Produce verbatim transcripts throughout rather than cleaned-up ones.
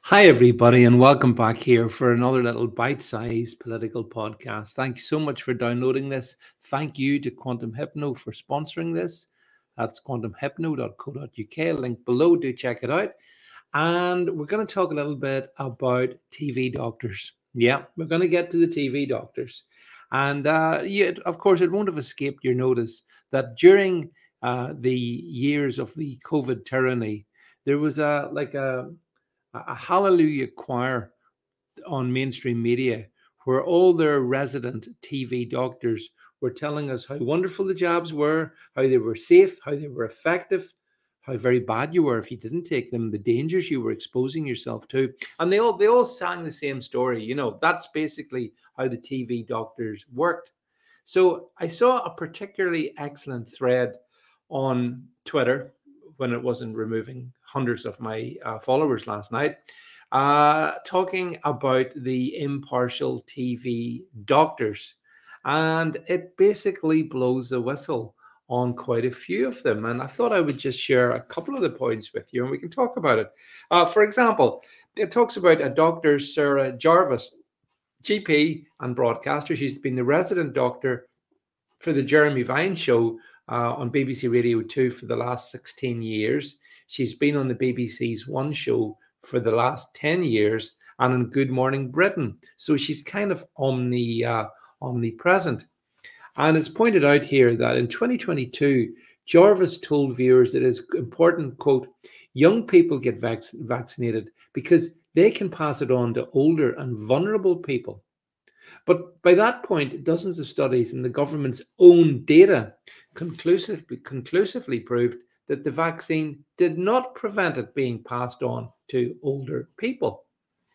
Hi, everybody, and welcome back here for another little bite sized political podcast. Thank you so much for downloading this. Thank you to Quantum Hypno for sponsoring this. That's quantum hypno dot co dot uk. Link below. Do check it out. And we're going to talk a little bit about T V doctors. Yeah, we're going to get to the T V doctors. And uh, yeah, of course, it won't have escaped your notice that during uh, the years of the COVID tyranny, there was a like a a hallelujah choir on mainstream media where all their resident T V doctors were telling us how wonderful the jobs were, how they were safe, how they were effective, how very bad you were if you didn't take them, the dangers you were exposing yourself to. And they all they all sang the same story. You know, that's basically how the T V doctors worked. So I saw a particularly excellent thread on Twitter when it wasn't removing hundreds of my uh, followers last night, uh, talking about the impartial T V doctors. And it basically blows the whistle on quite a few of them. And I thought I would just share a couple of the points with you and we can talk about it. Uh, for example, it talks about a doctor, Sarah Jarvis, G P and broadcaster. She's been the resident doctor for the Jeremy Vine show uh, on B B C Radio two for the last sixteen years. She's been on the B B C's One show for the last ten years and on Good Morning Britain. So she's kind of omni, uh, omnipresent. And it's pointed out here that in twenty twenty-two, Jarvis told viewers that it's important, quote, young people get vac- vaccinated because they can pass it on to older and vulnerable people. But by that point, dozens of studies and the government's own data conclusively, conclusively proved that the vaccine did not prevent it being passed on to older people.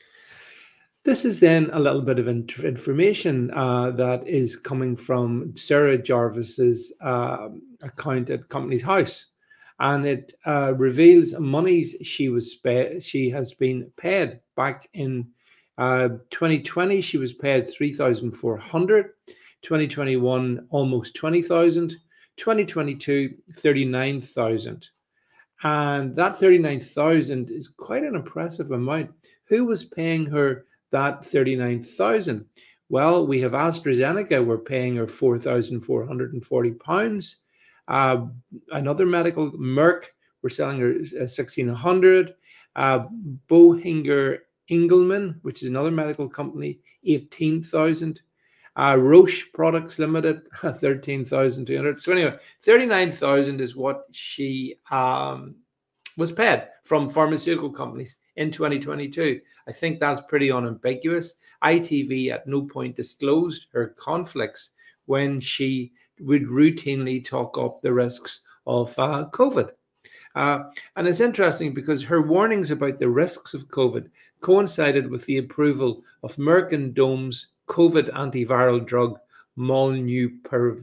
This is then a little bit of information uh, that is coming from Sarah Jarvis's uh, account at Company's House, and it uh, reveals monies she was spe- she has been paid back in uh, twenty twenty. She was paid three thousand four hundred. twenty twenty-one almost twenty thousand. twenty twenty-two thirty-nine thousand. And that thirty-nine thousand is quite an impressive amount. Who was paying her that thirty-nine thousand? Well, we have AstraZeneca, we're paying her four thousand four hundred forty pounds. Uh, another medical, Merck, we're selling her uh, sixteen hundred. Uh, Boehringer Ingelheim, which is another medical company, eighteen thousand. Uh, Roche Products Limited, thirteen thousand two hundred. So anyway, thirty-nine thousand is what she um, was paid from pharmaceutical companies in twenty twenty-two. I think that's pretty unambiguous. I T V at no point disclosed her conflicts when she would routinely talk up the risks of uh, COVID. Uh, and it's interesting because her warnings about the risks of COVID coincided with the approval of Merck and Dome's COVID antiviral drug Molnupiravir,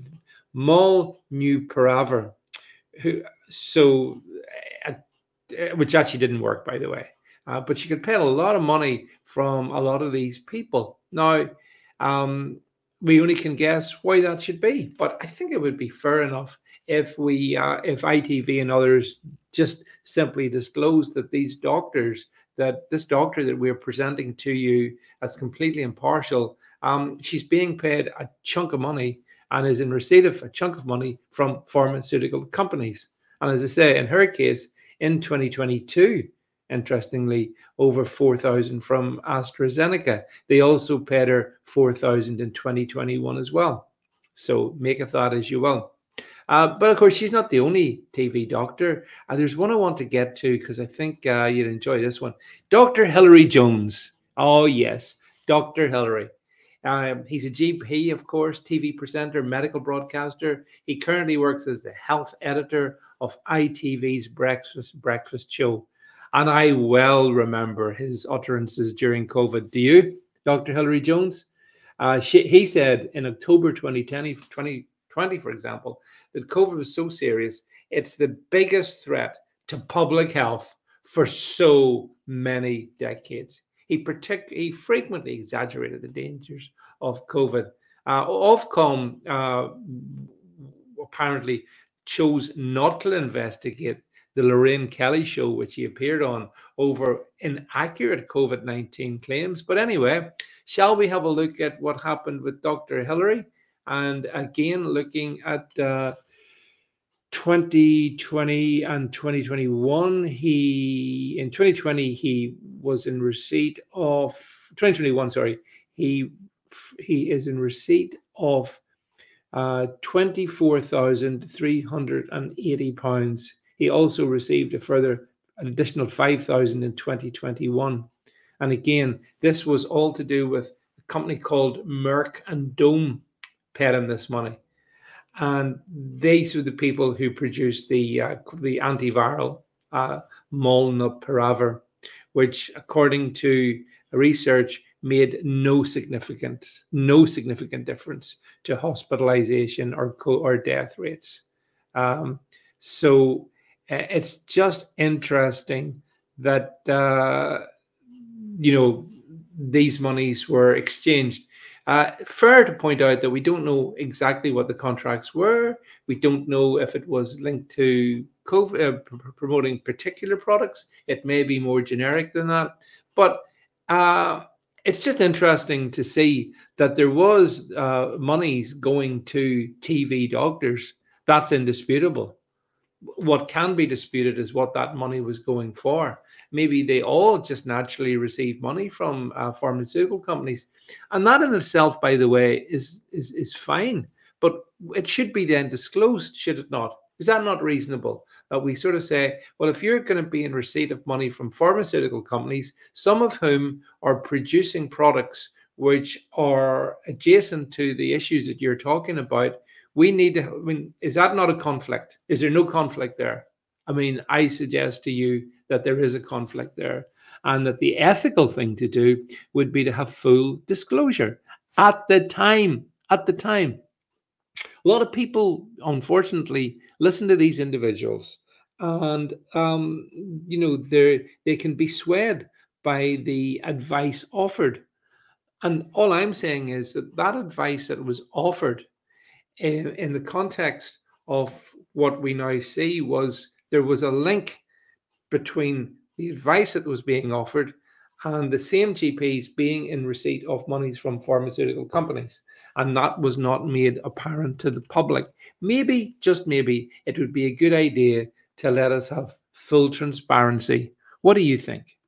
Molnupiravir, who so uh, which actually didn't work, by the way. Uh, but she could pay a lot of money from a lot of these people. Now, um, we only can guess why that should be, but I think it would be fair enough if we, uh, if I T V and others just simply disclose that these doctors, that this doctor that we're presenting to you as completely impartial, um, she's being paid a chunk of money and is in receipt of a chunk of money from pharmaceutical companies. And as I say, in her case, in twenty twenty-two, interestingly, over four thousand from AstraZeneca. They also paid her four thousand in twenty twenty-one as well. So make of that as you will. Uh, but of course, she's not the only T V doctor. Uh, there's one I want to get to because I think uh, you'd enjoy this one. Doctor Hilary Jones. Oh, yes, Doctor Hilary. Um, he's a G P, of course, T V presenter, medical broadcaster. He currently works as the health editor of I T V's breakfast breakfast show. And I well remember his utterances during COVID. Do you, Doctor Hilary Jones? Uh, she, he said in October twenty twenty, twenty twenty, for example, that COVID was so serious, it's the biggest threat to public health for so many decades. He, partic- he frequently exaggerated the dangers of COVID. Uh, Ofcom uh, apparently chose not to investigate the Lorraine Kelly show, which he appeared on, over inaccurate COVID nineteen claims. But anyway, shall we have a look at what happened with Doctor Hillary? And again, looking at uh, twenty twenty and twenty twenty-one, he in twenty twenty he was in receipt of twenty twenty-one. Sorry, he he is in receipt of uh, twenty-four thousand three hundred eighty pounds. He also received a further an additional five thousand in twenty twenty-one, and again, this was all to do with a company called Merck and Dome paid him this money. And these were the people who produced the uh, the antiviral uh, molnupiravir, which, according to research, made no significant no significant difference to hospitalization or co- or death rates. Um, so uh, it's just interesting that uh, you know these monies were exchanged. Uh, fair to point out that we don't know exactly what the contracts were. We don't know if it was linked to COVID, uh, pr- promoting particular products. It may be more generic than that. But uh, it's just interesting to see that there was uh, monies going to T V doctors. That's indisputable. What can be disputed is what that money was going for. Maybe they all just naturally receive money from uh, pharmaceutical companies, and that in itself, by the way, is is is fine. But it should be then disclosed, should it not? Is that not reasonable? That we sort of say, well, if you're going to be in receipt of money from pharmaceutical companies, some of whom are producing products which are adjacent to the issues that you're talking about, we need to, I mean, is that not a conflict? Is there no conflict there? I mean, I suggest to you that there is a conflict there, and that the ethical thing to do would be to have full disclosure at the time. At the time. A lot of people, unfortunately, listen to these individuals, and um, you know, they they can be swayed by the advice offered. And all I'm saying is that that advice that was offered in, in the context of what we now see was there was a link between the advice that was being offered and the same G Ps being in receipt of monies from pharmaceutical companies. And that was not made apparent to the public. Maybe, just maybe, it would be a good idea to let us have full transparency. What do you think?